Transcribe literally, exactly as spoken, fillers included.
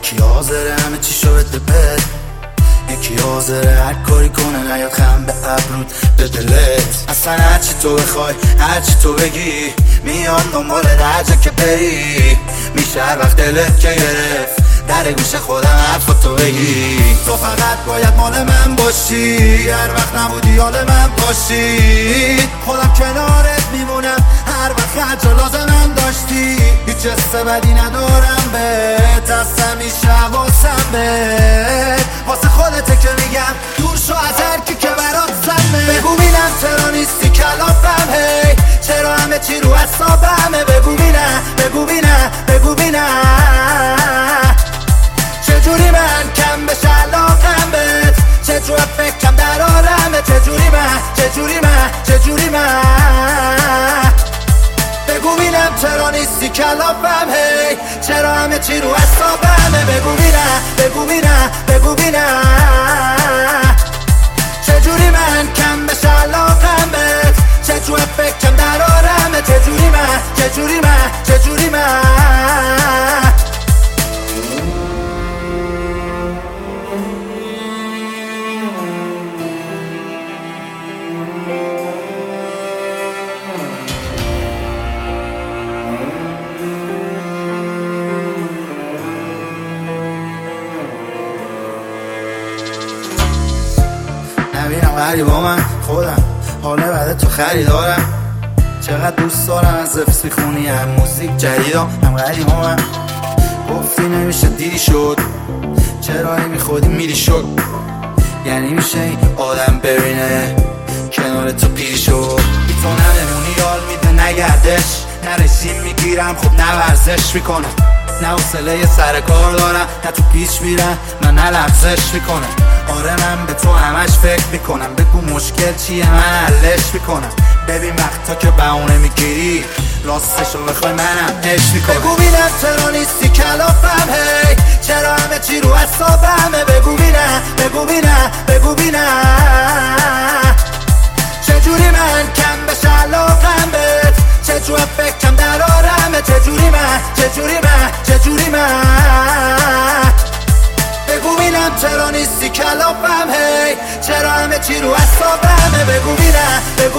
یکی حاضره همه چی شو بده بد، یکی حاضره هر کاری کنه نیاد خم به ابرود به دلت. اصلا هرچی تو بخوای هرچی تو بگی میان دنبال درجه که بری، میشه هر وقت دلت که گرفت در گوش خودم حرفاتو بگی. تو فقط باید مال من باشی، هر وقت نبودی حال من باشی، خودم کنارت میمونم هر وقت هر جا لازمم داشتی. هیچ حس بدی ندارم بهت، اصلا همیشه حواسم بهت، واسه خودته که میگم دور شو از هر کی که برات سمه. بگو بینم چرا نیستی کلافم، هی چرا همه چی رو حسابمه. بگو بینم بگو بینم بگو بینم چجوری من کم بشه علاقم بهت، چجوری فکرم در عالمه، چجوری من چجوری من چجوری من. بگو بینم چرا نیستی کلافم، هی چرا همه چی رو حسابمه. بگو بینم بگو بینم بگو بینم چجوری من کم بشه علاقم بهت، چجوری فکرم در عالمه، چجوری من چجوری من چجوری من. نبینم غریبا من خودم حاله بعد تو خریدارم، چقدر دوست دارم از زفت میخونی هم موزیک جدیدم. هم غریبا من گفتی نمیشه دیدی شد، چرا هی میخودی میری شد، یعنی میشه این آدم ببینه کنار تو پیری شد. بی تو نمونی یال میده نگردش، نه رژیم میگیرم خب نه ورزش میکنم، نه حوصله سر کار دارم، نه تو پیچ میرم من نه لغزش میکنم. آره من به تو همش فکر میکنم، بگو مشکل چیه من حلش میکنم. ببین وقتا که بهونه میگیری راستشو بخوای منم عشق میکنم. بگو بینم چرا نیستی کلافم، هی چرا همه چی رو حسابمه. بگو بینم بگو بینم بگو بینم چجوری من کم بشه علاقم بهت، چجوری فکرم در عالمه، چجوری من چجوری من چجوری من. بگو بینم چرا نیستی کلافم، هی چرا همه چی رو حسابمه. بگو بینم